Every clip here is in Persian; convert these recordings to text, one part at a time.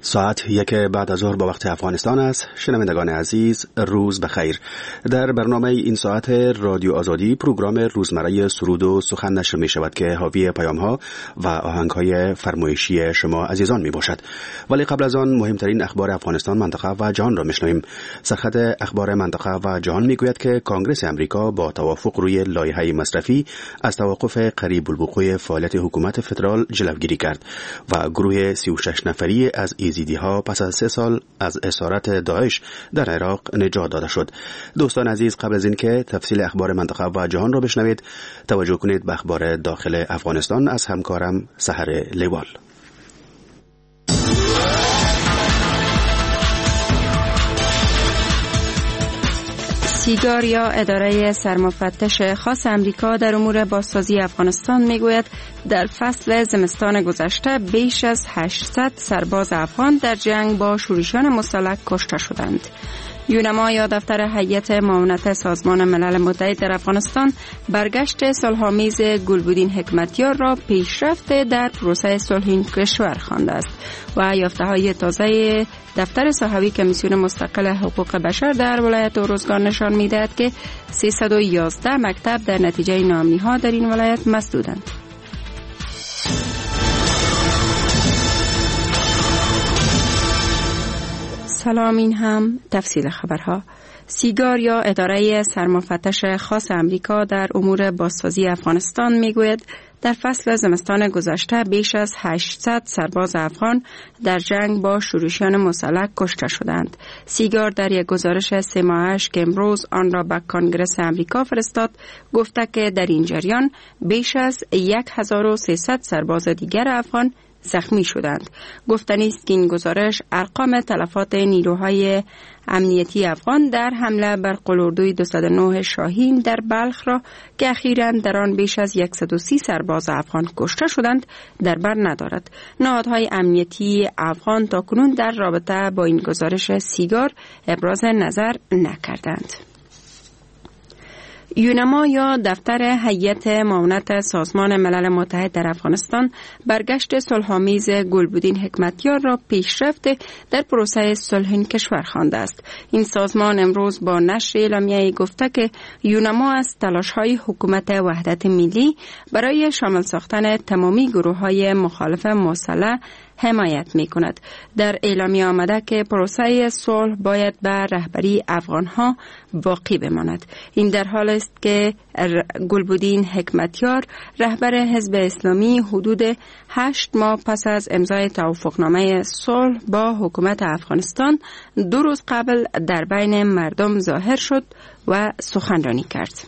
ساعت 1 بعد از ظهر با وقت افغانستان است. شنوندگان عزیز، روز بخیر. در برنامه این ساعت رادیو آزادی پروگرام روزمره سرود و سخن نشر می شود که حاوی پیام ها و آهنگ های فرمایشی شما عزیزان می باشد. ولی قبل از آن مهمترین اخبار افغانستان، منطقه و جهان را میشنویم. سرخط اخبار منطقه و جهان می گوید که کنگره امریکا با توافق روی لایحه مصرفی از توقف قریب الوقوع فعالیت حکومت فدرال جلوگیری کرد و گروه 36 نفری از ایزیدی ها پس از 3 سال از اسارت داعش در عراق نجات داده شد. دوستان عزیز، قبل از این که تفصیل اخبار منطقه و جهان را بشنوید، توجه کنید به اخبار داخل افغانستان از همکارم سحر لیوال. سیگار یا اداره سرمفتش خاص امریکا در امور بازسازی افغانستان میگوید در فصل زمستان گذشته بیش از 800 سرباز افغان در جنگ با شورشیان مسلح کشته شدند. یونما یا دفتر هیئت معاونت سازمان ملل متحد در افغانستان برگشت صلح‌آمیز گلبدین حکمتیار را پیشرفت در پروسه صلح این کشور خوانده است و یافته‌های تازه دفتر صحوی کمیسیون مستقل حقوق بشر در ولایت ارزگان نشان می‌دهد که 311 مکتب در نتیجه ناامنی‌ها در این ولایت مسدودند. سلام، این هم تفصیل خبرها. سیگار یا اداره سرمفتش خاص امریکا در امور بازسازی افغانستان میگوید در فصل زمستان گذشته بیش از 800 سرباز افغان در جنگ با شورشیان مسلح کشته شدند. سیگار در یک گزارش 3 ماهه‌اش که امروز آن را به کنگره امریکا فرستاد گفته که در این جریان بیش از 1300 سرباز دیگر افغان زخمی شدند. گفتنی است که این گزارش ارقام تلفات نیروهای امنیتی افغان در حمله بر قلاردوی 209 شاهین در بلخ را که اخیراً در آن بیش از 130 سرباز افغان کشته شدند در بر ندارد. نهادهای امنیتی افغان تاکنون در رابطه با این گزارش سیگار ابراز نظر نکردند. یونما یا دفتر هیئت معاونت سازمان ملل متحد در افغانستان برگشت صلح‌آمیز گلبدین حکمتیار را پیشرفت در پروسه صلح این کشور خوانده است. این سازمان امروز با نشر اعلامیه‌ای گفته که یونما از تلاش‌های حکومت وحدت ملی برای شامل ساختن تمامی گروه‌های مخالف مسلح حمایت می کند. در اعلامیه آمده که پروسه صلح باید به رهبری افغانها باقی بماند. این در حال است که گلبدین حکمتیار رهبر حزب اسلامی حدود 8 ماه پس از امضای توافقنامه صلح با حکومت افغانستان 2 روز قبل در بین مردم ظاهر شد و سخنرانی کرد.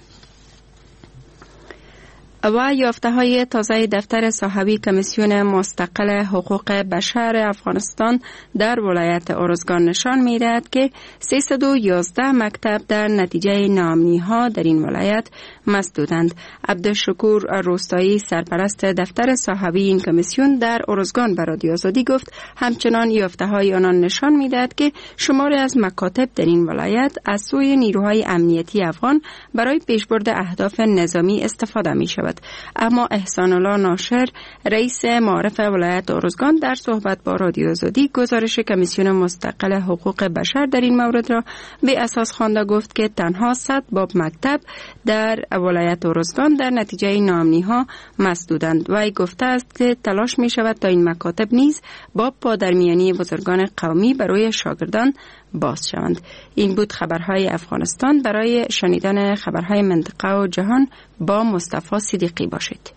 و یافته‌های تازه دفتر صحوی کمیسیون مستقل حقوق بشر افغانستان در ولایت ارزگان نشان می‌دهد که 311 مکتب در نتیجه ناامنی‌ها در این ولایت مسدودند. عبدالشکور روستایی سرپرست دفتر صحوی این کمیسیون در ارزگان به رادیو آزادی گفت همچنان یافته‌های آنان نشان می‌دهد که شماری از مکاتب در این ولایت از سوی نیروهای امنیتی افغان برای پیشبرد اهداف نظامی استفاده می‌شود. اما احسان الله ناشر رئیس معارف ولایت ارزگان در صحبت با رادیو آزادی گزارش کمیسیون مستقل حقوق بشر در این مورد را به اساس خوانده گفت که تنها 100 باب مکتب در ولایت ارزگان در نتیجه ناامنی‌ها مسدودند. وی گفته است که تلاش می شود تا این مکاتب نیز با پادرمیانی بزرگان قومی برای شاگردان باز شوند. این بود خبرهای افغانستان. برای شنیدن خبرهای منطقه و جهان با مصطفی صدیقی باشید.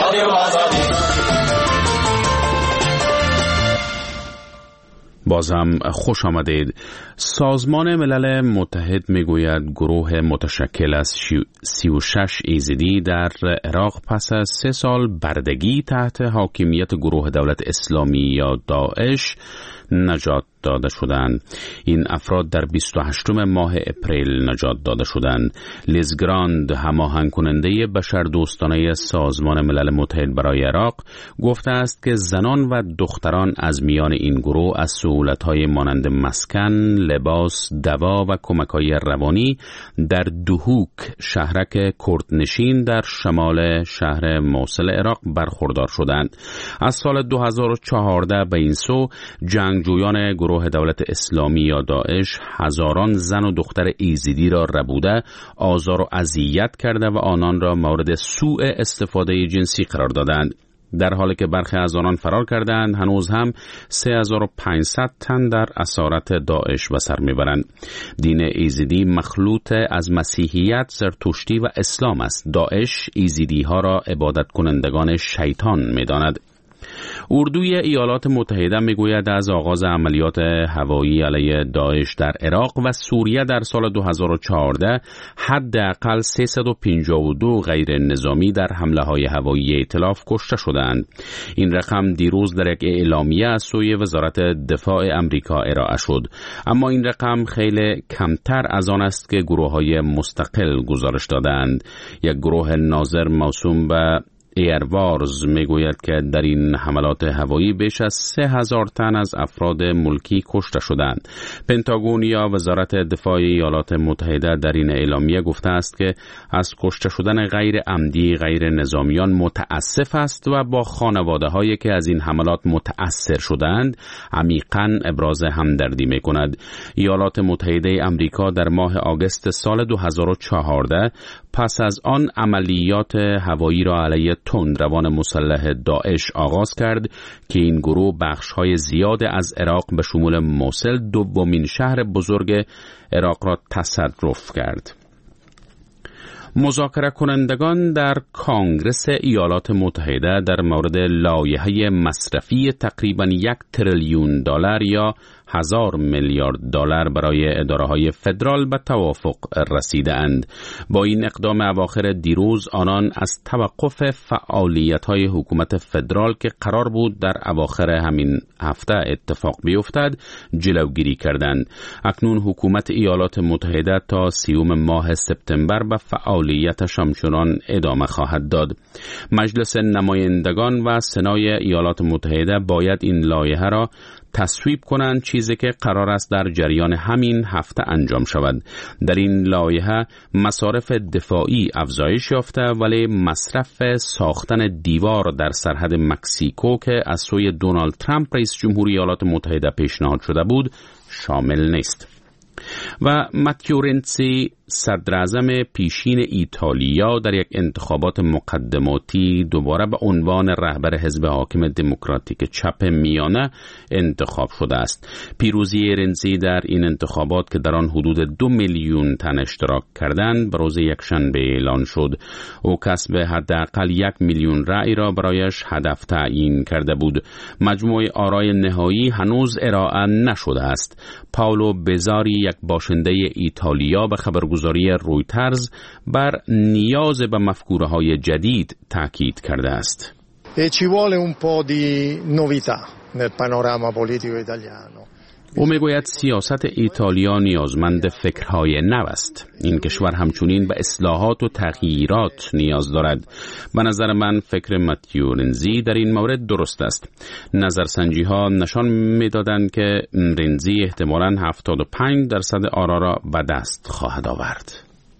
باز هم خوش آمدید. سازمان ملل متحد میگوید گروه متشکل از 36 ایزدی در عراق پس از 3 سال بردگی تحت حاکمیت گروه دولت اسلامی یا داعش نجات داده شدند. این افراد در 28 ماه اپریل نجات داده شدند. لیز گراند، هماهنگ کننده بشردوستانه سازمان ملل متحد برای عراق، گفته است که زنان و دختران از میان این گروه از سهولت‌های مانند مسکن، لباس، دوا و کمک‌های روانی در دوهوک، شهرک کردنشین در شمال شهر موصل عراق برخوردار شدند. از سال 2014 به این سو جنگجویان گروه دولت اسلامی یا داعش هزاران زن و دختر ایزیدی را ربوده، آزار و اذیت کرده و آنان را مورد سوء استفاده جنسی قرار دادند. در حالی که برخی از آنان فرار کردند، هنوز هم 3500 تن در اسارت داعش به سر میبرند. دین ایزیدی مخلوط از مسیحیت، زرتشتی و اسلام است. داعش ایزیدی ها را عبادت کنندگان شیطان میداند. اردوی ایالات متحده میگوید از آغاز عملیات هوایی علیه داعش در عراق و سوریه در سال 2014 حداقل 352 غیر نظامی در حمله های هوایی ائتلاف کشته شدند. این رقم دیروز در یک اعلامیه از سوی وزارت دفاع امریکا ارائه شد، اما این رقم خیلی کمتر از آن است که گروه‌های مستقل گزارش دادند. یک گروه ناظر موسوم به ایروارز میگوید که در این حملات هوایی بیش از 3000 تن از افراد ملکی کشته شدند. پنتاگون یا وزارت دفاع ایالات متحده در این اعلامیه گفته است که از کشته شدن غیر عمدی غیر نظامیان متاسف است و با خانواده هایی که از این حملات متاثر شدند عمیقاً ابراز همدردی میکند. ایالات متحده امریکا در ماه آگوست سال 2014 پس از آن عملیات هوایی را علیه تندروان مسلح داعش آغاز کرد که این گروه بخش‌های زیاد از عراق به شمول موصل، دومین شهر بزرگ عراق را تصرف کرد. مذاکره کنندگان در کانگرس ایالات متحده در مورد لایحه مصرفی تقریباً 1 تریلیون دلار یا 1000 میلیارد دلار برای اداره‌های فدرال به توافق رسیدند. با این اقدام اواخر دیروز آنان از توقف فعالیت‌های حکومت فدرال که قرار بود در اواخر همین هفته اتفاق بیفتد جلوگیری کردند. اکنون حکومت ایالات متحده تا 30 ماه سپتامبر به فعالیتش همچنان ادامه خواهد داد. مجلس نمایندگان و سنای ایالات متحده باید این لایحه را تصویب کنند، چیزی که قرار است در جریان همین هفته انجام شود. در این لایحه مصارف دفاعی افزایش یافته، ولی مصرف ساختن دیوار در سرحد مکزیکو که از سوی دونالد ترامپ رئیس جمهوری ایالات متحده پیشنهاد شده بود شامل نیست. و ماتیو رنزی صدراعظم پیشین ایتالیا در یک انتخابات مقدماتی دوباره به عنوان رهبر حزب حاکم دموکراتیک چپ میانه انتخاب شده است. پیروزی رنزی در این انتخابات که در آن حدود 2 میلیون تن اشتراک کردند به روز یکشنبه اعلان شد. او کسب حداقل 1 میلیون رأی را برایش هدف تعیین کرده بود. مجموع آرای نهایی هنوز ارائه نشده است. پاولو بزاری، یک باشنده ایتالیا، به خبرگزاری رویترز بر نیاز به مفکوره‌های جدید تاکید کرده است. Ci vuole un po' di novità nel panorama politico italiano. او میگوید سیاست ایتالیا نیازمند فکرهای نو است. این کشور همچنین به اصلاحات و تغییرات نیاز دارد. به نظر من فکر ماتیو رنزی در این مورد درست است. نظرسنجی ها نشان میدادند که رنزی احتمالاً 75% آرا را به دست خواهد آورد.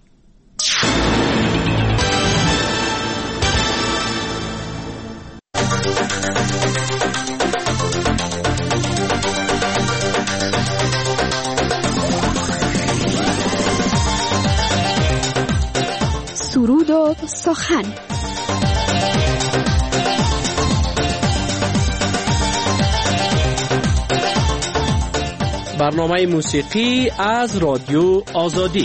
سرود و سخن. برنامه موسیقی از رادیو آزادی.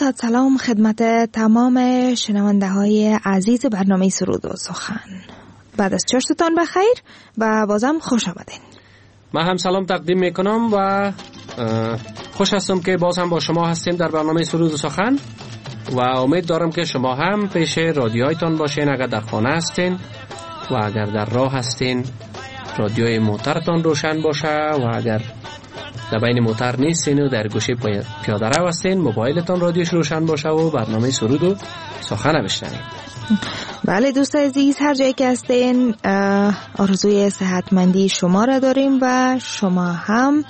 صد سلام خدمت تمام شنونده های عزیز برنامه سرود و سخن. بعد از چاشتتان بخیر و بازم خوش آمدین. من هم سلام تقدیم میکنم و خوش هستم که باز هم با شما هستیم در برنامه سرود و سخن و امید دارم که شما هم پیش رادیوهایتان باشین. اگر در خانه هستین و اگر در راه هستین رادیوی موترتان روشن باشه و اگر در بین موتر نیستین و در گوشه پیاده رو هستین موبایلتان رادیوش روشن باشه و برنامه سرود و سخن بشنوید. بله دوست عزیز، هر جایی که هستین آرزوی صحتمندی شما را داریم و شما هم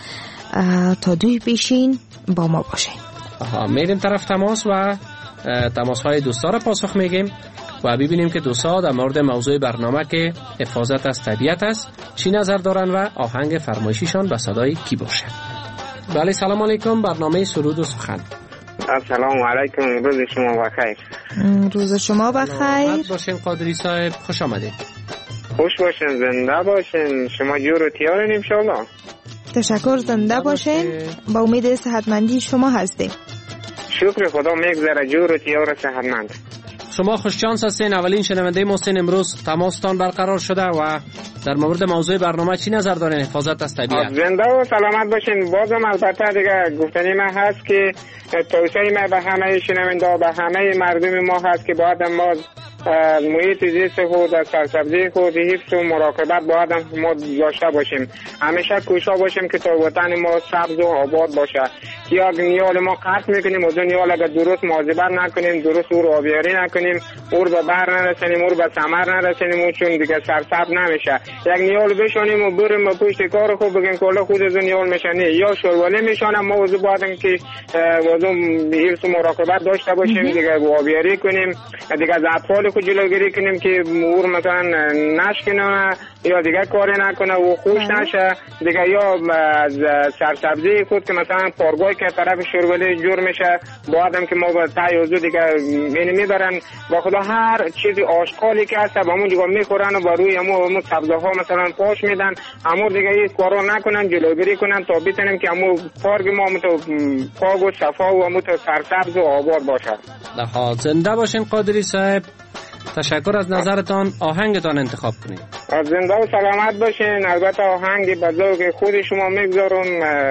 تا دوی پیشین با ما باشین. میریم طرف تماس و تماس های دوستا را پاسخ میگیم و ببینیم که دوستا در مورد موضوع برنامه که حفاظت از طبیعت است چی نظر دارن و آهنگ فرمایشیشان به صدای کی باشه. بله سلام علیکم، برنامه سرود و سخن. السلام علیکم، روز شما بخیر. روز شما بخیر. سلامت باشین قادری صاحب، خوش آمدید. خوش باشین، زنده باشین، شما جور و تیارین انشالله. تشکر، زنده باشین، با امید صحتمندی شما هستیم. شکر خدا، میگذره جور و تیار صحتمند. شما خوششانس هستین، اولین شنونده ما هستین. امروز تماستان برقرار شده و در مورد موضوع برنامه چی نظر دارین؟ حفاظت از طبیعت. زنده و سلامت باشین. بازم البته دیگه گفتنی من هست که توصیه من به همه شنونده به همه مردم ما هست که باید ما محیط زیست خود از سرسبزی خود حفظ و مراقبت باید ما داشته باشیم. همیشه کوشا باشیم که تا وطن ما سبز و آباد باشه. یا نیال ما قطع میکنیم و نیال اگر درست مواظبت نکنیم، درست او رو آبیاری نکنیم، او رو به بر نرسانیم، او رو به ثمر نرسانیم، چون دیگه سرسبز نمیشه. یک نیال بشانیم و بریم و پشت کار خوب بگیم کلا خود از نیال میشنی یا شلواله میشانم. ما وضو بادم که وضو حفظ و مراقبت داشته باشیم، دیگه آبیاری کنیم، دیگه از اطفال خود جلوگیری کنیم که او مثلا نشکنه یا دیگه کاری نکنه و خوش نشه دیگه، یا از سرسبزی خود که مثلا پارگاه که طرف شوربلی جور میشه بعدم که ما با تایوزو دیگه یعنی میبرن با خدا هر چیزی آشغالی که هست با همون جگه میخورن و با روی همون سبزه ها مثلا پاش میدن. همون دیگه این کارو نکنن، جلوگیری کنن تا بتونیم که همون پارک ما تو پاک و صفا و همون تو سرسبز و آباد باشه. زنده باشین قادری صاحب، تشکر از نظرتان. آهنگتان انتخاب کنید. زنده و سلامت باشین. البته آهنگ بزرگ خود شما میگذارم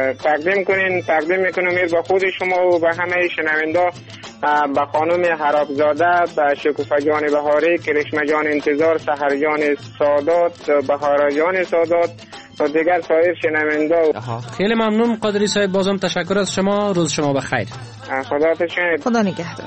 تقدیم میکنم به خود شما و به همه شنوندا، به خانم حرابزاده، به شکوفه جان بهاری، کرشمه جان انتظار، سحر جان سادات، بهار جان سادات و دیگر سایر شنوندا. خیلی ممنون قادری صاحب، بازم تشکر از شما. روز شما بخیر. خدا تشکر. خدا نگهدار.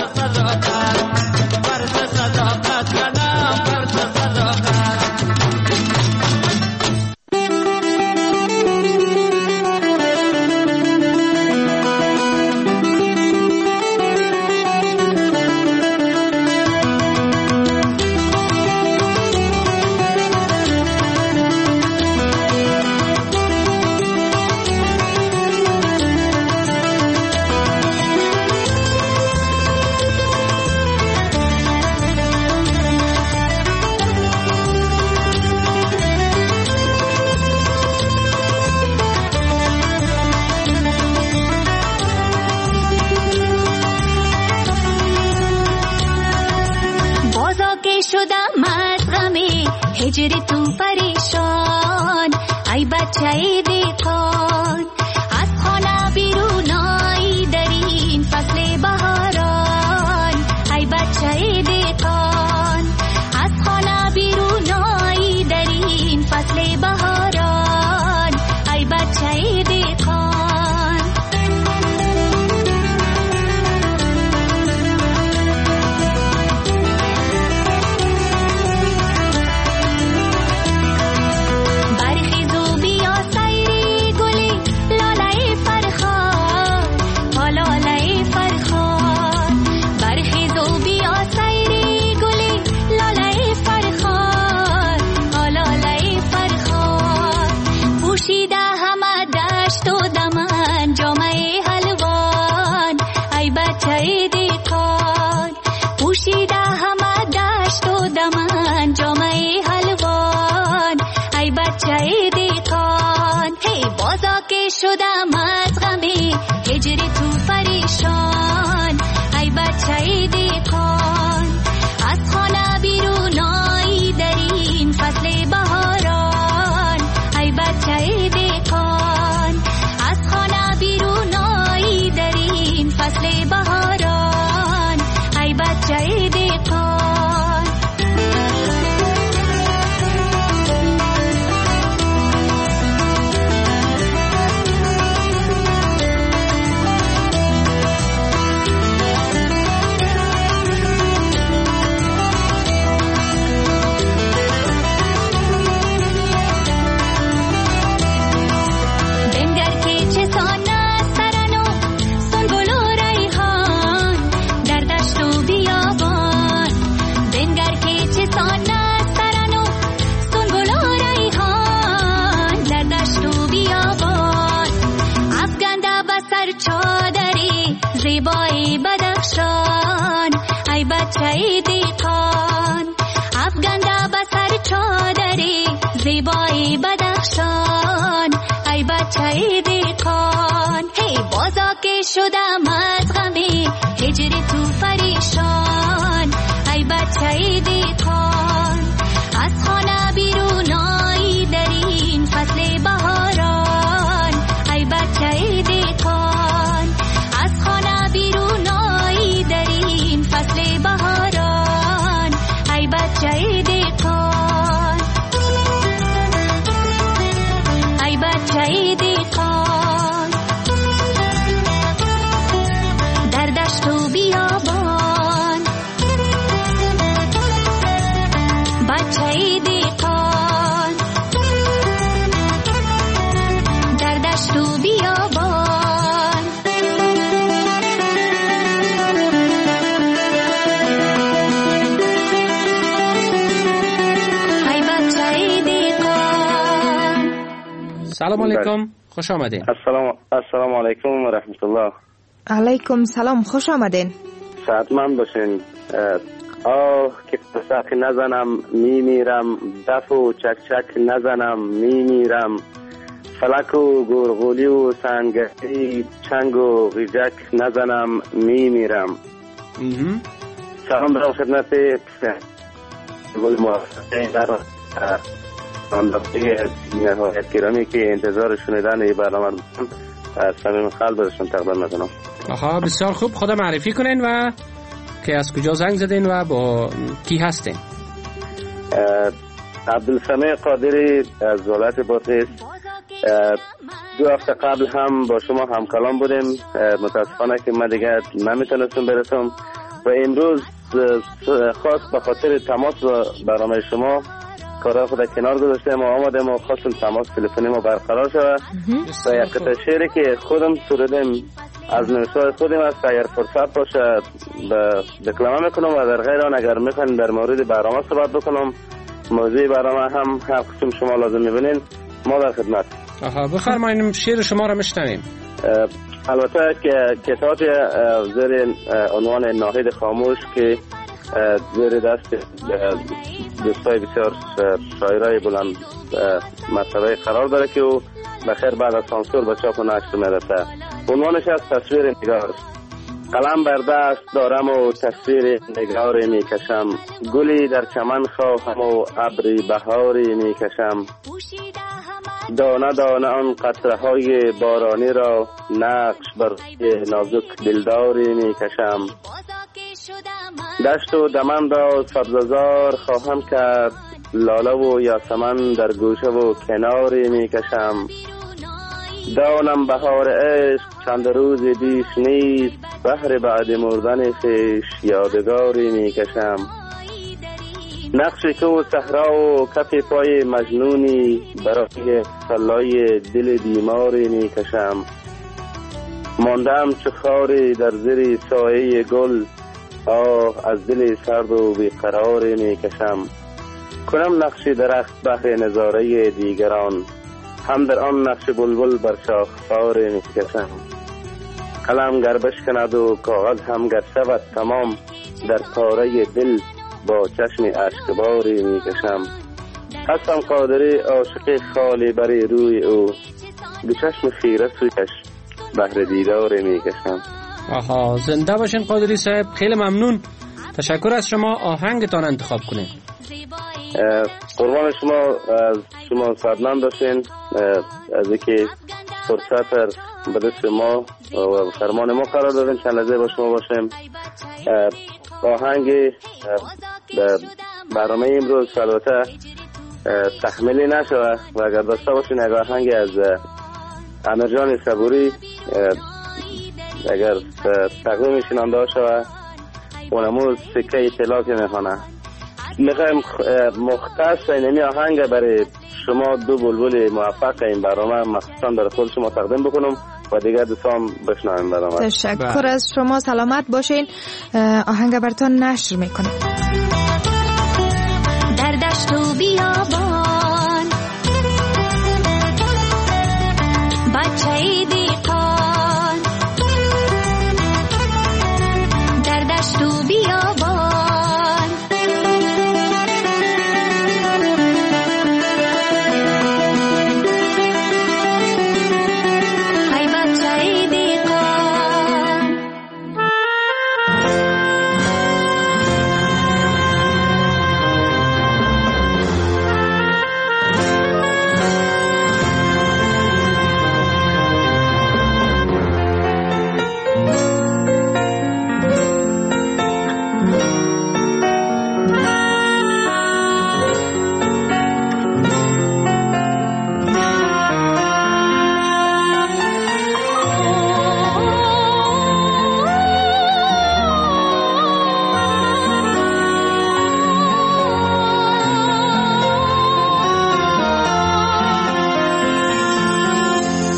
هجر تو پریشان ای بچه دیکان از خانه بیرون آی در این فصل بهاران ای بچه دیکان از خانه بیرون آی در این فصل بهاران ای بچه دیکان. شدم از غم هجر تو پریشان بچه دیقان افگنده بسر چادری زیبای بدخشان ای بچه دیقان هی بازا که شدم از غمی هجر تو پریشان ای بچه دیقان از خانه بیرون آیی در این فصل بهاران ای بچه دیقان از خانه بیرون آیی در این فصل بهاران ای بچه دیقان ای بچه دیقان در دشت و بیابان بچه دیقان در دشت و بیابان ای بچه دیقان. سلام علیکم، خوش آمدین. السلام علیکم و رحمت الله. علیکم سلام، خوش آمدین. صحتمند باشین. که پسک نزنم میمیرم، دف و چک چک نزنم میمیرم، فلک و گرغولی و سنگری چنگ و غیجک نزنم میمیرم. سلام برام خدمت گل موفقه در اندازه نهایت گرامی که انتظار شنیدن این برنامه رو از صمیم قلب برشون تقدیم میکنم. آها، بسیار خوب. خدا معرفی کنین و که از کجا زنگ زدین و با کی هستین؟ عبدالسمیع قادری از ولایت بادغیس. 2 هفته قبل هم با شما هم کلام بودیم، متاسفانه که من دیگه نمیتونستم برسم و امروز خاص به خاطر تماس با برنامه شما کارا خود کنار گذاشتیم و آمدیم و خواستم تماس تلفنی ما برقرار شود و یک قطعه شعری که خودم سرودیم از نوشته‌های خودم است، اگر فرصت باشه دکلمه میکنم و در غیر آن اگر میخواین در مورد برنامه صحبت بکنم، موضوع برنامه هم هر قسم شما لازم میبینین، ما در خدمت. آها، بفرمایید شعر شما را میشنویم. البته که کتاب زیر عنوان ناهید خاموش که زیر دست دوستای بسیار شاعرای بلند مرتبه قرار داره که او بخیر بعد از سانسور به چاپ و نشر میرسه. عنوانش از تصویر نگار. قلم بر دست دارم و تصویر نگاری میکشم، گلی در چمن خواهم و ابری بهاری میکشم، دانه دانه آن قطره های بارانی را نقش بر نازک دلداری میکشم، دشت و دمن را سبززار خواهم کرد، لاله و یاسمن در گوشه و کناری میکشم، دانم بهار عشق چند روز بیش نیست، بهر بعد مردن خویش یادگاری میکشم، نقش تو صحرا و کف پای مجنونی برای سلای دل بیماری میکشم، ماندم چو خاری در زیر سایه گل، آه از دل سرد و بیقراری میکشم، کنم نقش درخت بهر نظاره دیگران، هم در آن نقش بلبل بر شاخسار میکشم، قلم گر بشکند و کاغذ هم گر شود تمام، در پاره دل با چشم اشکباری میکشم، هستم قادری عاشق خالی بر روی او، به چشم خیره سویش بهر دیداری میکشم. آها، زنده باشین قادری صاحب، خیلی ممنون. تشکر از شما. آهنگتان انتخاب کنین. قربان شما سعادتمند باشین از اینکه فرصت به دست ما و فرمان ما قرار دادین. چند لحظه با شما باشیم. آهنگ برنامه امروز البته تحمیلی نشود و اگر داشته باشین اگر آهنگ از امیرجان صبوری اگر تقدیم شنونده شود اونمو سکه اطلاعاتی میخوانه. میخوایم مختص اینمی آهنگ برای شما دو بلبل موفق این برنامه مخصوصا در خود شما تقدیم بکنم و دیگر دوستان بشنویم برنامه. تشکر از شما، سلامت باشین. آهنگ براتون نشر میکنم. در دشت و بیابان بچه دیقان، در دشت و بیابان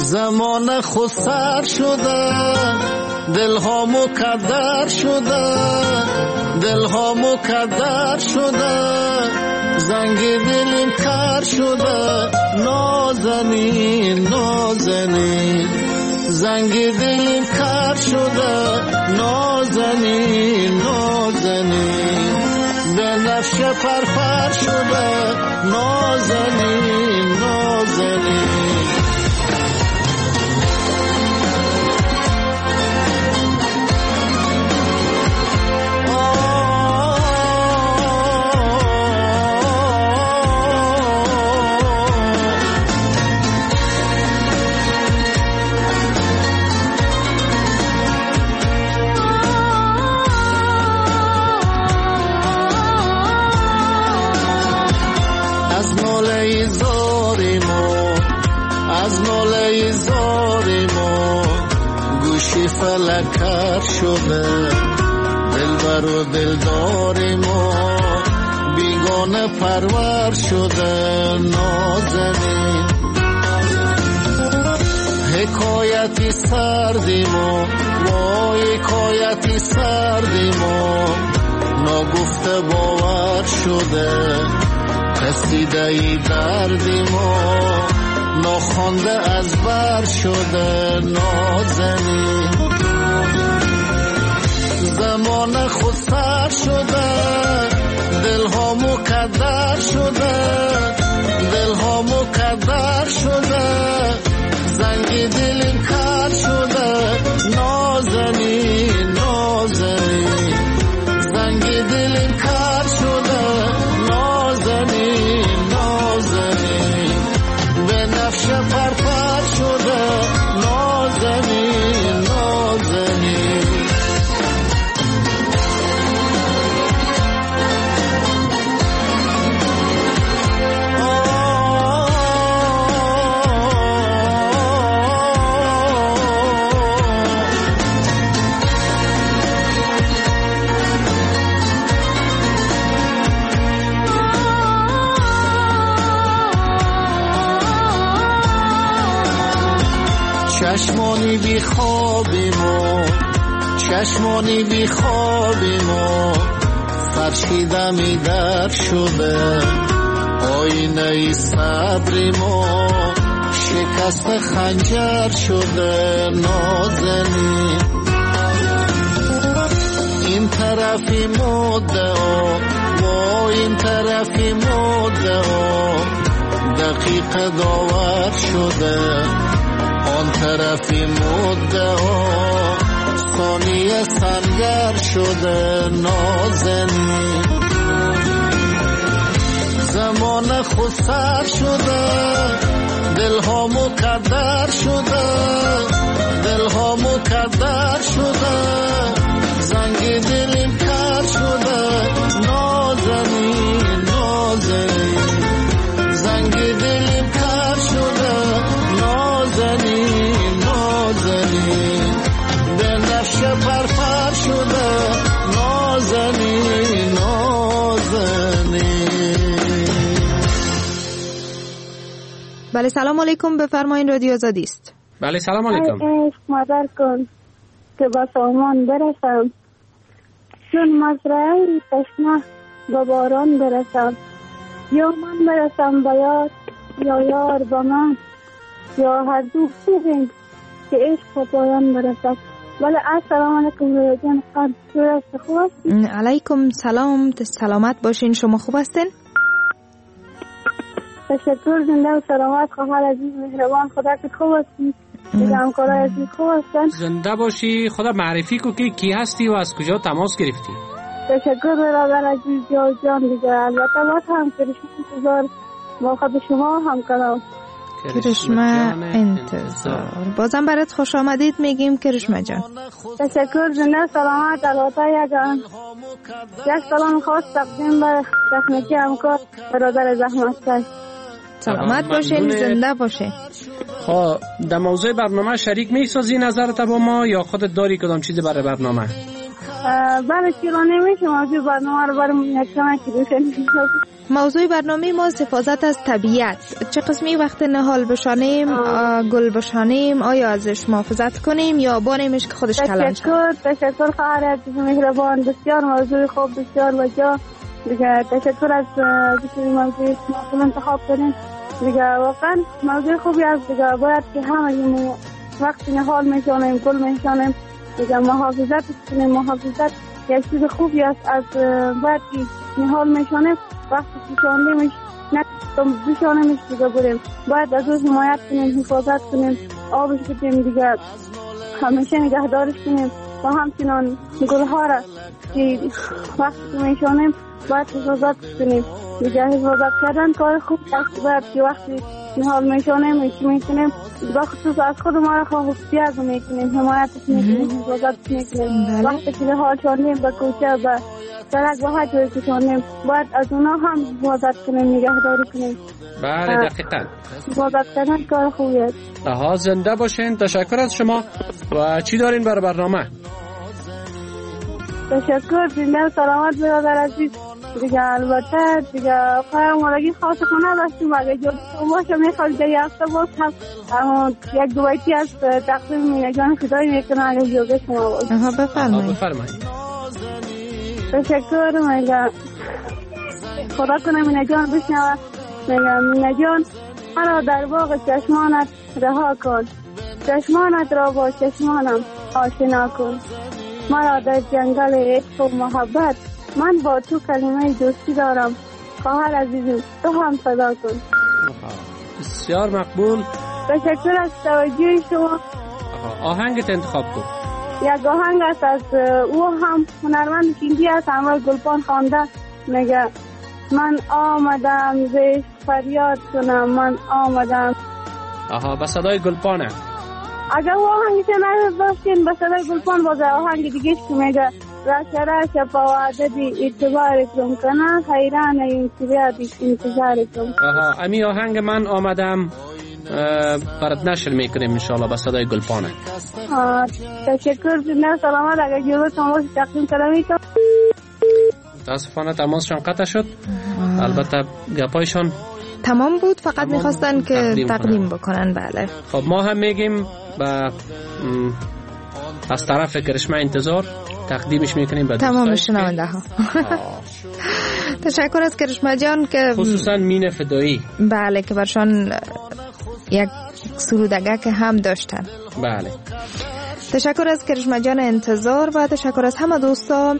زمان خود سر شده دلها مکدر شده دلها مکدر شده زنگ دلم کر شده نازنین نازنین زنگ دلم کر شده نازنین نازنین به نفش پرپر شده نازنین نازنین فلکر شده دلبر و دلدار ما بیگانه پرور شده نازنین حکایتی سردی ما وای حکایتی سردی ما ناگفته باور شده رسیده ای دردی ما ناخوانده از بر شده نازنین زمان خود سر شده دلها مکدر شده دلها مکدر شده زنگ دلم کر شده نازنین نازنین زنگ دلم کر شده نازنین نازنین به نفش پرپر شده نازنین نازنین چشمانی بی خوابیم و چشمانی بی خوابیم و فرشیده می در شده آینه ای صبریم و شکست خنجر شده نازنین این طرفی مدعا و این طرفی مدعا دقیق داور شده آن طرفی مدعا ثانیه سنگر شده نازنین زمان خود سر شده دلها مکدر شده دلها مکدر شده زنگ دلم کر شده نازنین نازنین زنگ دلم کر شده نازنین نازنین به نفش پرپر شده نازنین نازنین. بله سلام علیکم بفرمایین رادیو آزادی است. بله سلام علیکم. مادر کن که با سامان برسم چون مزرعه تشنه با باران برسم یا من برسم با یار یا یار با من یا هر دو خوبیم که عشق با پایان برسد. بله السلام علیکم رادیو خوب هستین؟ علیکم سلام سلامت باشین شما خوب هستین؟ تشکر زنده و سلامت خواهر عزیز مهربان خدا که خوب هستین دیگه همکارای عزیز خوب هستن زنده باشی خدا معرفی کو که کی هستی و از کجا تماس گرفتی؟ تشکر برادر عزیز جان دیگه البته باید هم کرشمه انتظار با خود شما هم کنم کرشمه انتظار بازم برات خوش آمدید میگیم کرشمه جان. تشکر زنده سلامت البته یک سلام خاص تقدیم به تکنیکی همکار برادر زحمت سلامت باشین زنده باشه. خب در موضوع برنامه شریک میسازی نظرت با ما یا خودت داری کدام چیزی برای برنامه؟ بله چرانه میشه موضوع برنامه رو برام یک کمک روشن. موضوع برنامه ما حفاظت از طبیعت. چه قسمی وقت نهال بشانیم، گل بشانیم، آیا ازش محافظت کنیم یا بانیمش که خودش کلان شد؟ تشکر خواهر عزیز مهربان، بسیار موضوع خوب، بسیار وجا. دیگه تشکر از دیگه موضوع ما انتخاب کردیم. دیگه واقعا موضوع خوبی است. دیگه باید که همه وقتی نهال میشانیم، گل میشانیم، دیگه محافظت کنیم. محافظت یک چیز خوبی است. از باید که نهال میشانیم وقتی پیشاندیمش بشانیمش دیگه بریم، باید از او حمایت کنیم، حفاظت کنیم، آبش بدیم، دیگه همیشه نگهدارش کنیم. و همچنان گلها را که وقتی میشانیم باید حفاظت کنیم. دیگه حفاظت کردن کار خوب است. باید که وقتی نهال میشانیم میکنیم بخصوص از خود ما را خواهد میکنیم، حمایتش میکنیم، حفاظت میکنیم. وقتی که نهال شانیم به کوچه به سرک و هر جایی که شانیم باید از اونا هم حفاظت کنیم، نگهداری کنیم. بله دقیقاً. حفاظت کردن کار خوبی است. آها زنده باشین. تشکر از شما. و چی دارین برای برنامه؟ تشکر. زنده و سلامت برادر عزیز. دیگه البته دیگه قرار مالگی خاص خونه داشتیم. اگه جلد باشه میخواد دیگه یه هفته باز هم یک دو بیتی از تقدیم مینه جان خدایی میکنه. اگه جلده شما باز بفرمایید. تشکر. میگم خدا کنه مینه جان بشنوه. میگم مینه جان مرا در باغ چشمانت رها کن، چشمانت را با چشمانم آشنا کن. مرا در جنگل عشق و محبت من با تو کلمه دوستی دارم. خواهر عزیزم تو هم صدا کن. بسیار مقبول. تشکر از توجه شما. آهنگت انتخاب کن. یک آهنگ است از او هم هنرمند کیندی است، همراه گلپان خوانده. میگه من آمدم زشت فریاد کنم، من آمدم. به صدای گلپانه. اگر او آهنگی شنید داشتین به صدای گلپان بازه آهنگ دیگهش که میگه رش پواده دی اعتبار کن کنه حیران این سریعی انتظار کن. امی آهنگ من آمدم برات نشر میکنیم انشاءالله به صدای گلپانه. تشکر. زنده سلامت. اگر جلو تماس تقدیم کردم متاسفانه تماسشان قطع شد. البته گپایشان تمام بود، فقط میخواستن که تقدیم بکنن. بله خب ما هم میگیم از طرف کرشمه انتظار تقدیمش میکنیم به تمام شنونده ها. تشکر از کرشمه جان که خصوصا مین فدایی. بله که برشان یک سرودگه که هم داشتن. بله تشکر از کرشمه جان انتظار و تشکر از همه دوستان.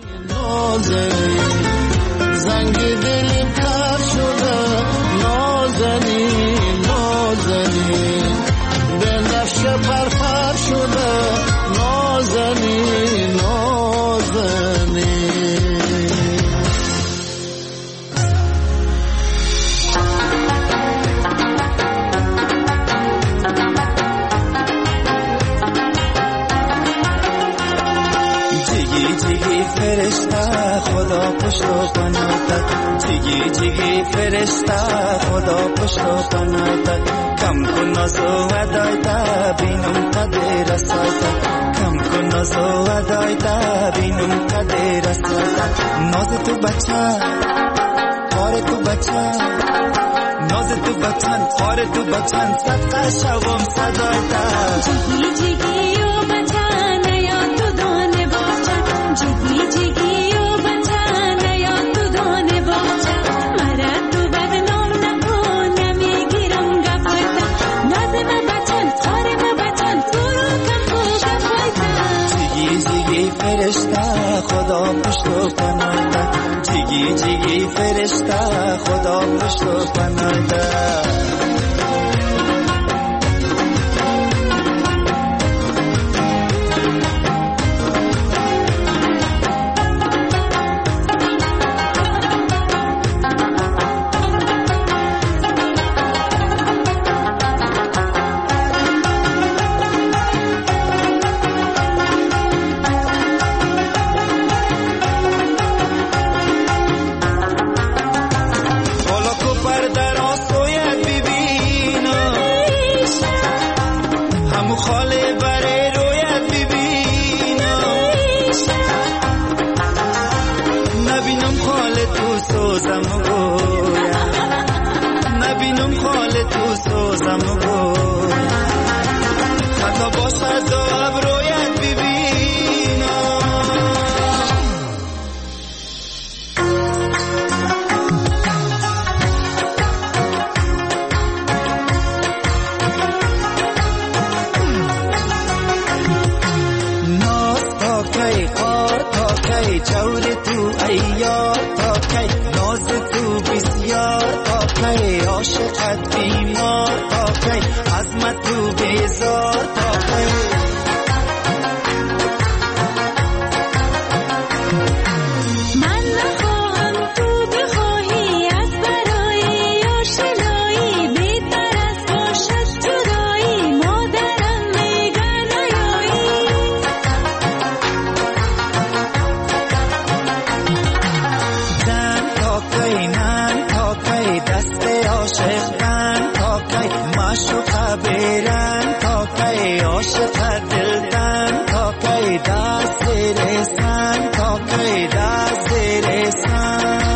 زنگ دلیم کار شده نازنی نازنی بنفش پرپر شده نازنی نازنی. जिगी फरिश्ता खुदा पुश्तो बनाता, जिगी जिगी फरिश्ता खुदा पुश्तो बनाता. कम को नजो अदायता बिनुम कदे रसाता, कम को नजो अदायता बिनुम कदे रसाता. नोज तू बच्चा और तू बच्चा, नोज तू बच्चन और तू बच्चन सदका शवम सदायता. जिगी जिगी ओ बच्चा नया तू दोने बच्चा, जिगी जिगी ओ बच्चा नया तू दोने बच्चा. मरा तू बदनाम न हो नमीगिरम गफता, नजम बच्चन और बच्चन सुरू कम गफता. जिगी जिगी फरिश्ता खुदा पुश्तो बनाता, जिगी जिगी फरिश्ता खुदा पुश्तो बनाता. سوزم گویم نبینم خال تو سوزم گویم خطا باشد و ابرویت ببینم ناز تا کی خار تا کی چور تو ایار تا کی ناز تو بسیار تا کی عاشقت بیمار تا کی عظمت تو بیزار تا کی بیرن تا کی عاشق دلتن تا کی دست رسن تا کی دست رسن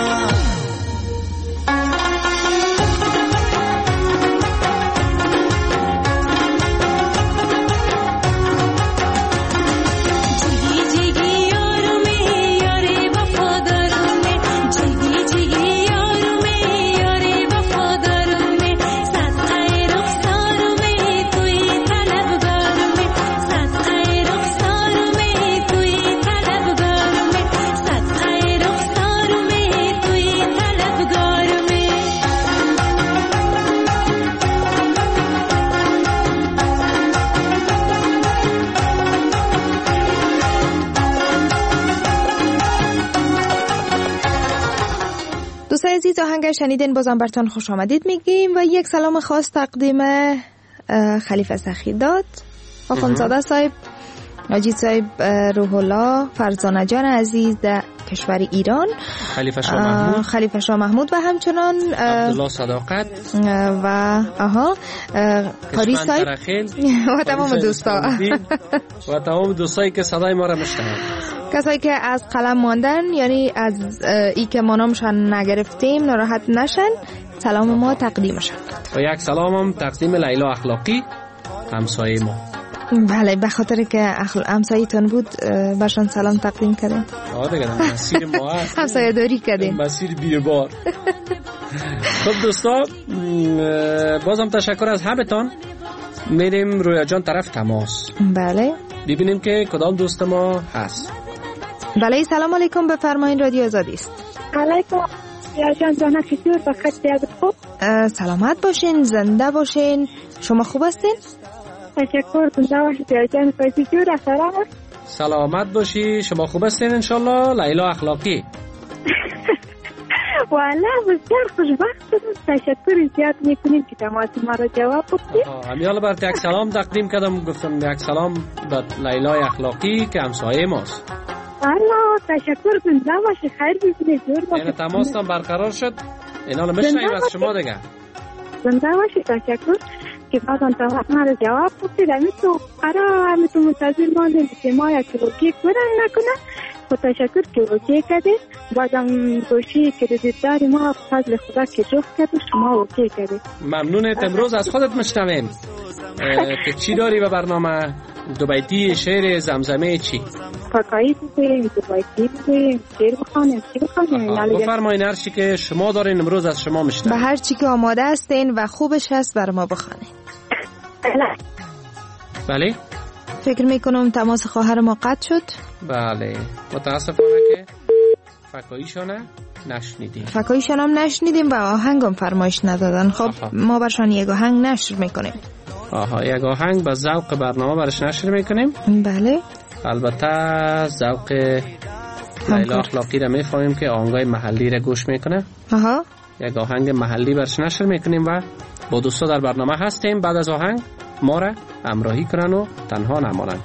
دوستان عزیز آهنگ شنیدین بازم برتان خوش آمدید میگیم و یک سلام خاص تقدیم خلیفه سخیداد آخوندزاده صاحب ناجی صاحب روح الله فرزانه جان عزیز در کشور ایران خلیفه شاه محمود و همچنان عبدالله صداقت و قاری صاحب و تمام دوستا و تمام دوستایی که صدای ما را میشنوند کسایی که از قلم ماندن یعنی از ای که ما نامشان نگرفتیم ناراحت نشن سلام ما تقدیمشان و یک سلام هم تقدیم لیلا اخلاقی همسایه ما بله به خاطر که همسایه تون بود برشان سلام تقدیم کردیم دیگه مسیر ما همسایه داری کردیم مسیر بیربار خب دوستا بازم تشکر از همتان میریم رویا جان طرف تماس بله ببینیم که کدام دوست ما هست بله سلام علیکم بفرمایید رادیو آزادی است علیکم یا جان چطور بخیر بیاد خوب سلامت باشین زنده باشین شما خوب هستین تشکر زنده باشید یا جان چطور سلامت باشی شما خوب هستین انشالله لیلا اخلاقی والا بسیار خوشبخت تشکر زیاد میکنیم که تماس ما را جواب بدید امیال برات یک سلام تقدیم کردم گفتم یک سلام به لیلا اخلاقی که همسایه ماست والا تشکر زنده باشی خیر ببینید جور باشید یعنی تماس هم برقرار شد اینا رو میشنیم از شما دیگه زنده باشی تشکر که بازم تماس ما را جواب بدید همیتو قرار همیتو منتظر ماندیم که ما یک روکی کنن نکنن و تشکر که روکی کردید بازم گوشی کردیددار ما فضل خدا که جفت کرد و شما روکی کردید ممنونت امروز از خودت مشنویم که چی داری به برنامه دوبیتی شعر زمزمه چی؟ فکایی بگویم دوبیتی بگویم شعر بخوانیم چی بخوانیم بفرمایین هر چی که شما دارین امروز از شما مشنویم به هر چی که آماده هستین و خوبش هست بر ما بخوانید بله فکر میکنم تماس خواهر ما قطع شد بله متاسفانه که فکاییشانه هم نشنیدیم و آهنگم فرمایش ندادن خب ما برشان یک آهنگ نشر میکنیم یک آهنگ با ذوق برنامه برش نشر میکنیم بله البته ذوق لیلا اخلاقی را میفهمیم که آهنگای محلی را گوش میکنه یک آهنگ محلی برش نشر میکنیم و با دوستا در برنامه هستیم بعد از آهنگ ما را همراهی کنن و تنها نمانن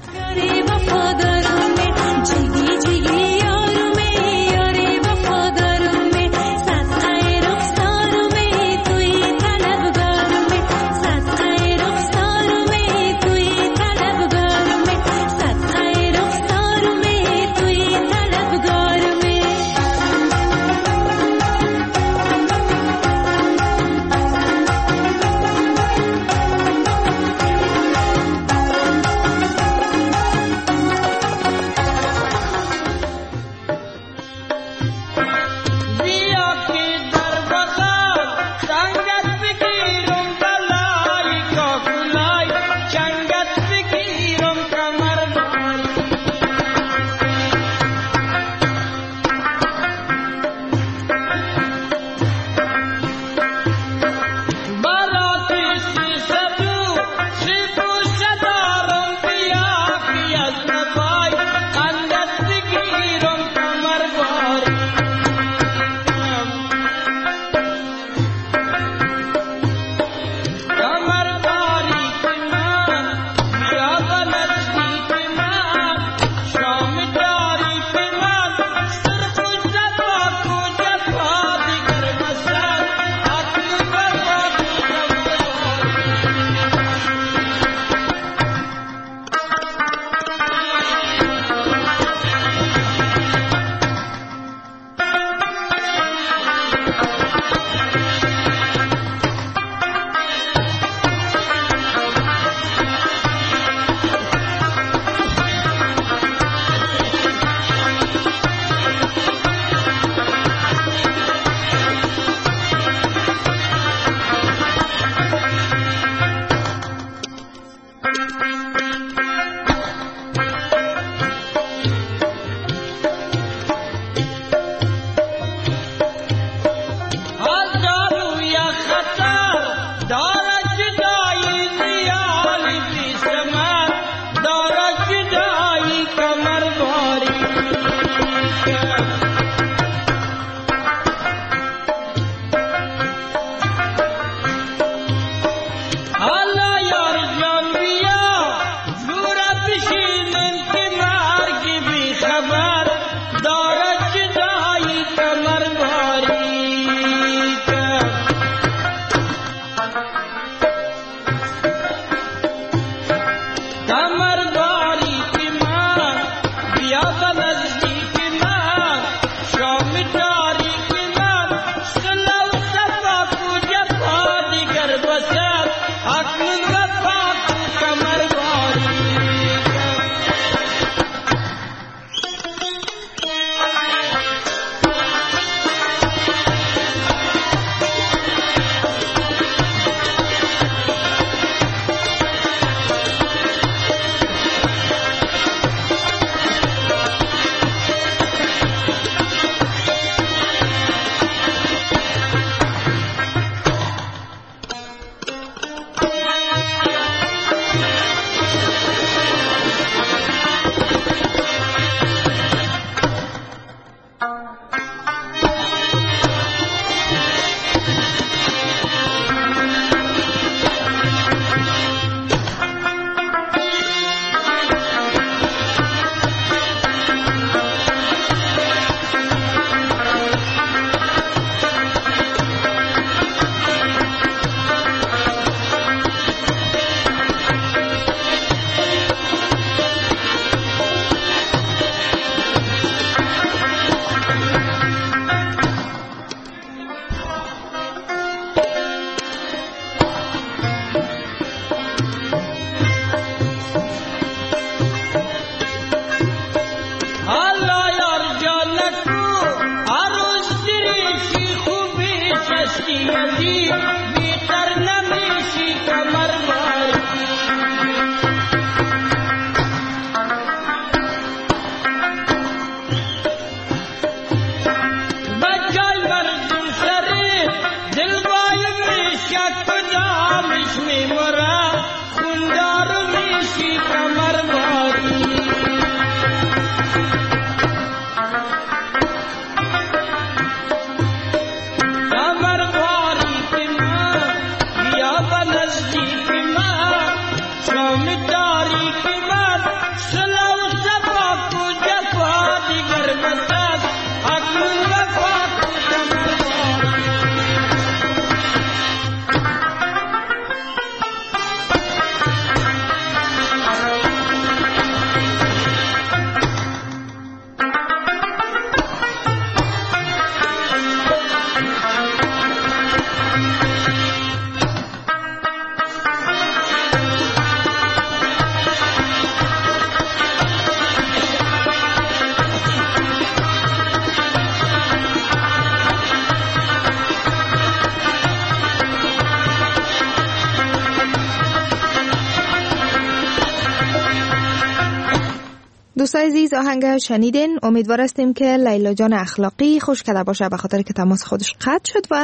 دوستای عزیز آهنگ شنیدین. امیدوار هستیم که لیلا جان اخلاقی خوش کرده باشه به خاطر که تماس خودش قطع شد و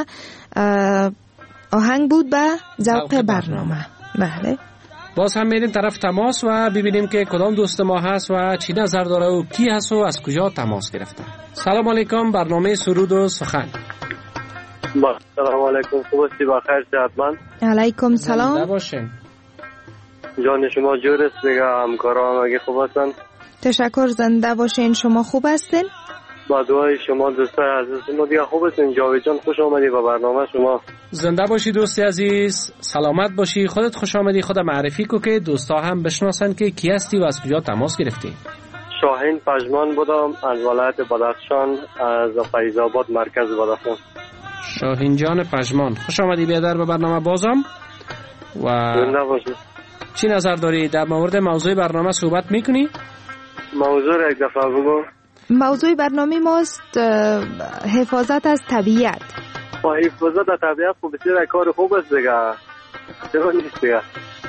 آهنگ بود به ذوق برنامه. بله باز هم میریم طرف تماس و ببینیم که کدام دوست ما هست و چی نظر داره و کی هست و از کجا تماس گرفته. سلام علیکم، برنامه سرود و سخن. سلام علیکم، خوب هستی؟ بخیر صحتمند؟ علیکم سلام. زنده باشین. جان شما جور است دیگه، همکاران اگه خوب هستن؟ تشکر، زنده باشین. شما خوب هستین؟ با دعای شما دوستای عزیز ما دیگه خوب هستین. جاوید جان خوش آمدی به برنامه شما. زنده باشی دوستی عزیز، سلامت باشی، خودت خوش آمدی. خود معرفی کو که دوستا هم بشناسن که کی هستی و از کجا تماس گرفتی. شاهین پژمان بودم از ولایت بدخشان، از فیض آباد مرکز بدخشان. شاهین جان پژمان، خوش آمدی بیادر به برنامه بازم. و زنده باشی. چی نظر داری در مورد موضوع برنامه صحبت میکنی؟ موضوع یک دفعه بگو. موضوع برنامه ماست حفاظت از طبیعت. حفاظت از طبیعت خب بسیار کار خوب است دیگه، چرا نیست دیگه؟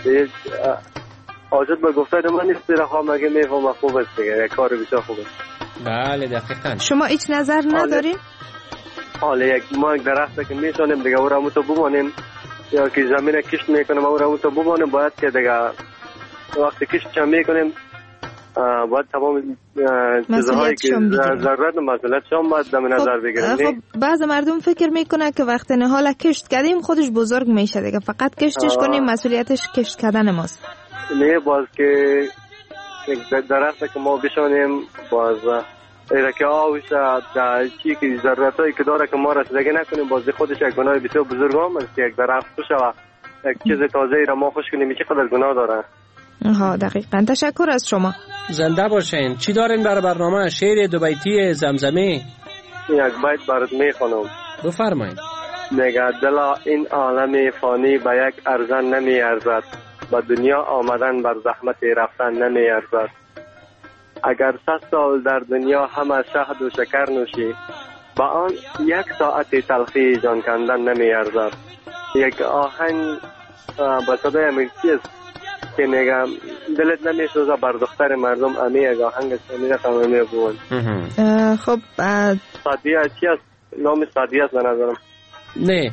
حاجت به گفتن من نیست دیگه، خواهم اگه میفهم خوب است دیگه، یک کار بسیار خوب است. بله دقیقاً. شما هیچ نظر ندارین؟ حالا ما یک درخت که میشانیم دیگه او را همون تو بمانیم، یا که زمین کشت میکنیم او را همون تو بمانیم، باید که دیگه وقتی کشت چم میکنیم باید تمام چیزهایی که ضرورت و مسئولیت شما باید در نظر بگیریم. خب بعض مردم فکر میکنه که وقتی نهال کشت کردیم خودش بزرگ میشه دیگه، فقط کشتش کنیم مسئولیتش کشت کردن ماست. نه، باز که یک درخت که ما بشانیم باز ایره که آوش در چی که ضرورتایی که داره که ما رسیدگی نکنیم، باز خودش یک گناه بسیار بزرگ هم است که یک درخت خوش و یک چیز تازه‌ای را ما خوش کنیم، چه قدر گناه داره. ها دقیقاً. تشکر از شما. زنده باشین. چی دارین برای برنامه؟ شعر دو بیتی زمزمه؟ یک بیت برات میخونم. بفرمایید. میگه دلا این عالم فانی به یک ارزن نمی ارزد، به دنیا آمدن بر زحمت رفتن نمی ارزد. اگر 100 سال در دنیا همه شهد و شکر نوشی، با آن 1 ساعت تلخی جان کندن نمی ارزد. یک آهنگ با صدای امریکی است که میگم دلت نمیسوزه بر دختر مردم، امی یک آهنگ است که میرسم میبون. خب سادیه چی است؟ نام سادیه است به نظرم. نه،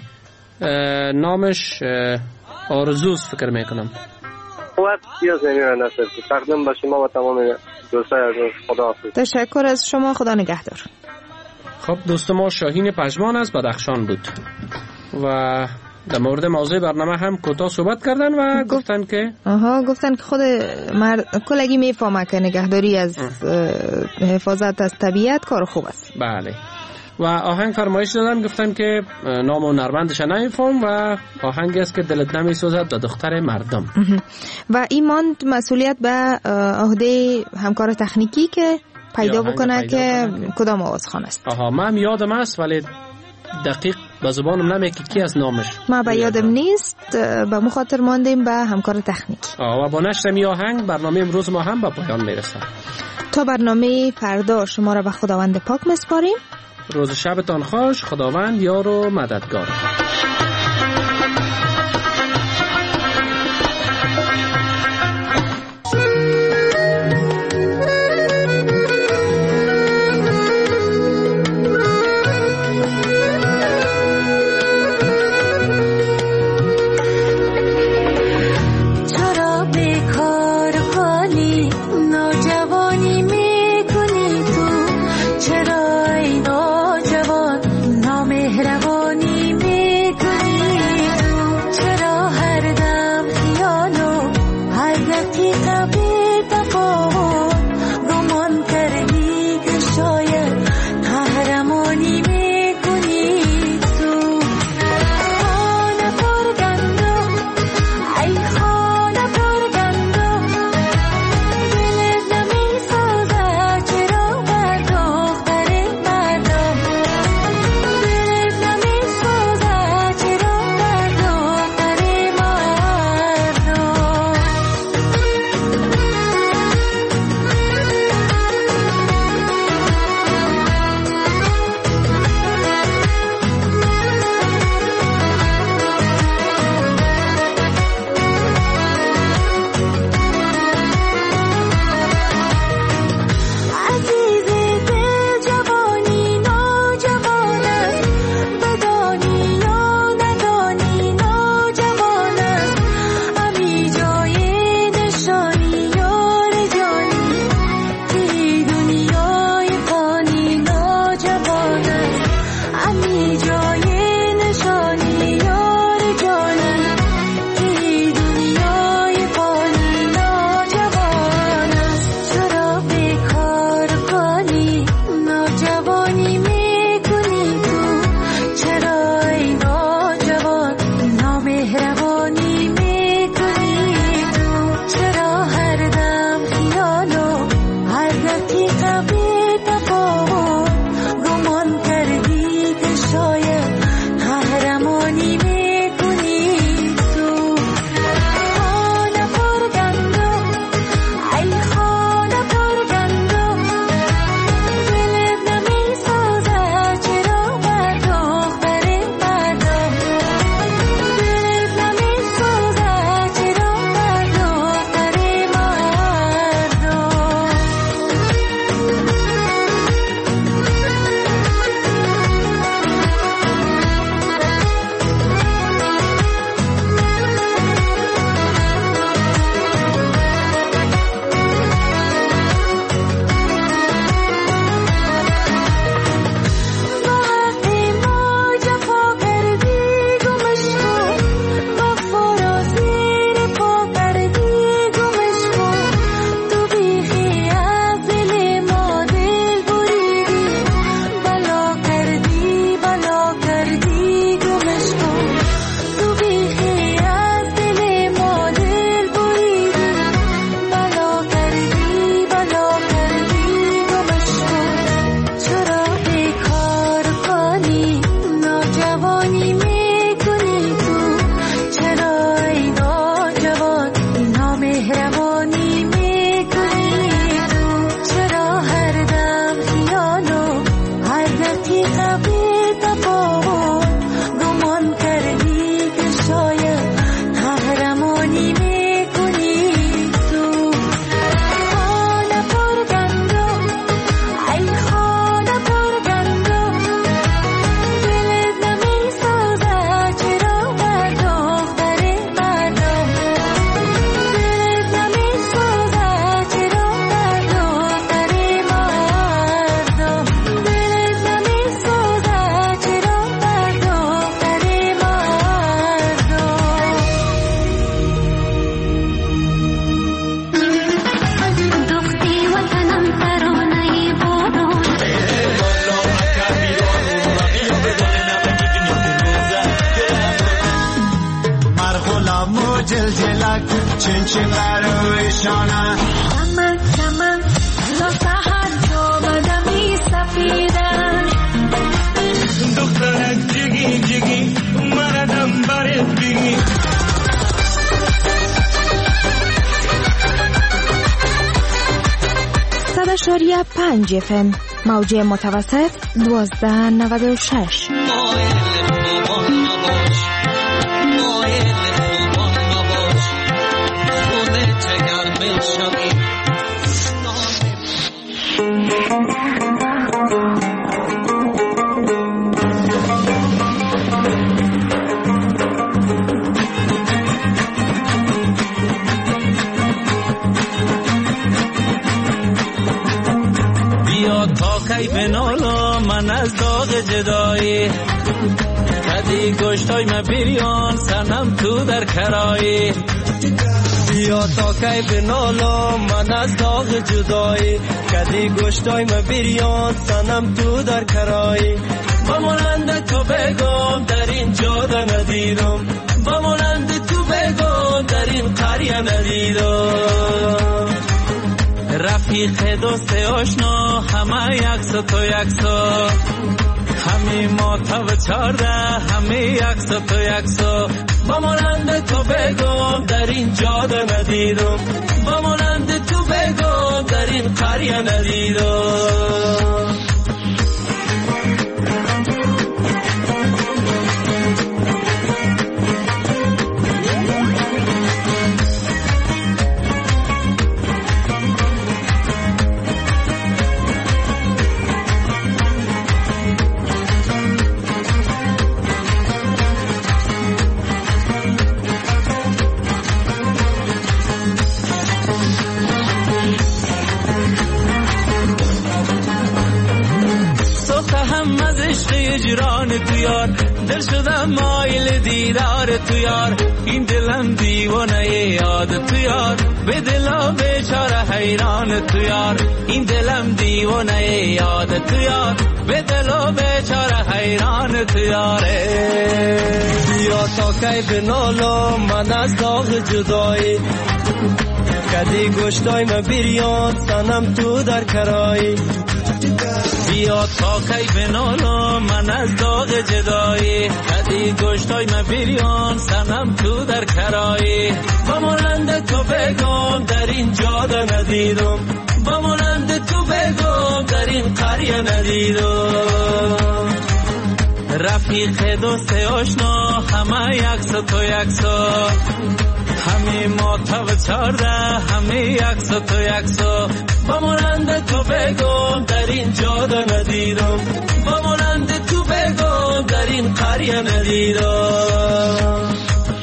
نامش آرزوست فکر میکنم. خوب چی است نصر تقدیم به شما و تمام دوستای عزیز. خدا حافظ. تشکر از شما، خدا نگهدار. خب دوست ما شاهین پژمان از بدخشان بود و در مورد موضوع برنامه هم کوتاه صحبت کردن و گفتن که گفتن که خود کلگی میفهمه که نگهداری از حفاظت از طبیعت کار خوب است. بله. و آهنگ فرمایش دادن، گفتن که نام و نرمندش نمیفهم و آهنگی است که دلت نمیسوزد به دختر مردم. و این مسئولیت به عهده همکار تکنیکی که پیدا بکنه که کدام آوازخوان است. من یادم است ولی دقیق به زبانم نمیاد کی از نامش. ما به یادم نیست، به مخاطر ماندیم به همکار تکنیکی. و با نشر می آهنگ برنامه امروز ما هم به پایان میرسه. تا برنامه فردا شما را به خداوند پاک میسپاریم. روز شبتان خوش. خداوند یار و مددگار. نامهربانی می همو جلجلک چین چین برویشانه چمن چمن تا سحر تو بدمی سفیدن دخترک جگی جگی مردم برد بگی 100.5 FM موج متوسط 1296. کی بنالو من از داغ جدایی کدی گوشتای ما بریان سنم تو در کرایی بیا تا کی بنالو من از داغ جدایی کدی گوشتای ما بریان سنم تو در کرایی با مانند تو بگم در این جاده ندیدم با مانند تو بگم در این قریه ندیدم رفیق دوست آشنا همه یکس تو یکسا همه ما تا و 14 همه یکس تو یکسا با مانند تو بگم در این جاده ندیدم با مانند تو بگم در این قریه ندیدم جیران تو یار دل شدم مایل دیدار تو یار این دلم دیوانه یاد تو یار به دلا بیچاره حیران تو یار این دلم دیوانه یاد تو یار به دلا بیچاره حیران تو یاره بیا تا کی بنالو من از داغ جدایی کدی گوشتای ما بریان سنم تو در کرایی بیا تا کی بنالو من از داغ جدایی کدی گوشتای ما بریان سنم تو در کرایی با مانند تو بگم در این جاده ندیدم با مانند تو بگم در این قریه ندیدم رفیق دوست آشنا همه یکس تو یکسا همه ما تا و 14 همه یکس تو یکسا با مانند تو بگم در این جاده ندیدم با مانند تو بگم در این قریه ندیدم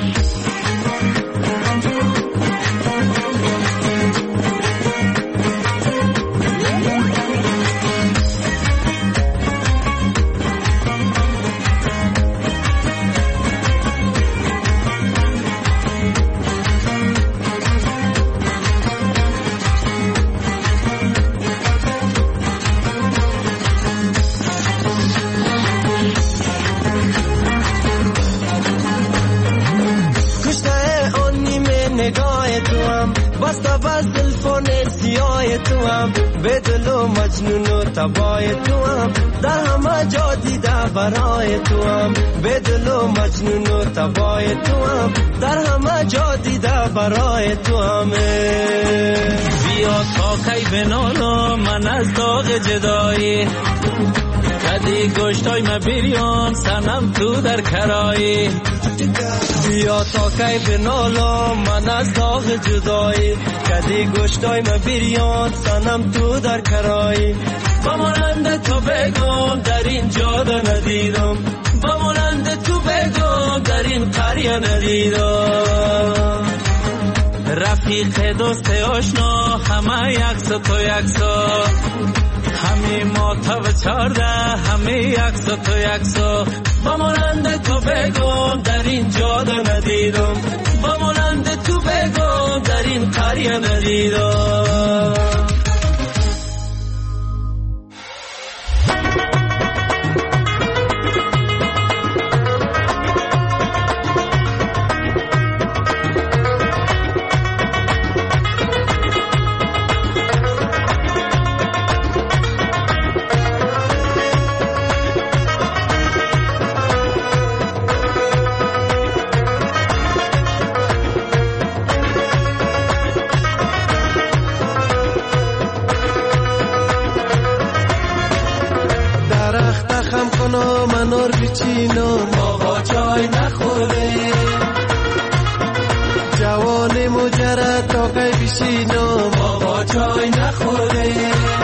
بستا بس دلفون سیاه تو هم به دل و مجنون و تبای تو هم در همه جا دیده برای تو هم به دل و مجنون و تبای تو هم در همه جا دیده برای تو هم بیا تا کی بنالو من از داغ جدایی کدی گوشتای ما بریان سنم تو در کرایی بیا تا کی بنالو من از داغ جدایی کدی گوشتای ما بریان سنم تو در کرایی با مانند تو بگم در این جاده ندیدم با مانند تو بگم در این قریه ندیدم رفیق دوست آشنا همه یکس تو یکسا همه ما تا و 14 همه یکس تو یکسا با مانند تو بگم در این جاده ندیدم با مانند تو بگم در این قریه ندیدم مجرد تا کی بشینم آقا چای نخوره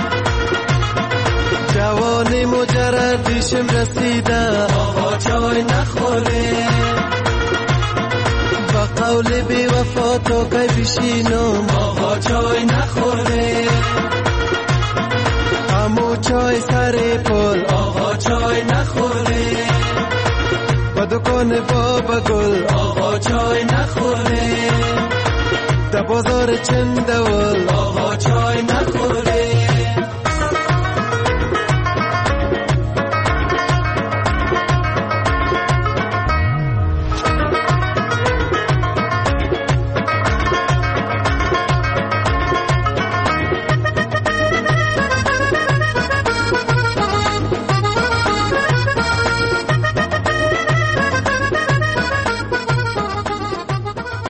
جوان مجرد دیشم رسیده آقا چای نخوره با قول بی وفا تا کی بشینم آقا چای نخوره امو چای سر پل آقا چای نخوره با دکان بابا گل آقا چای نخوره در بازار چندول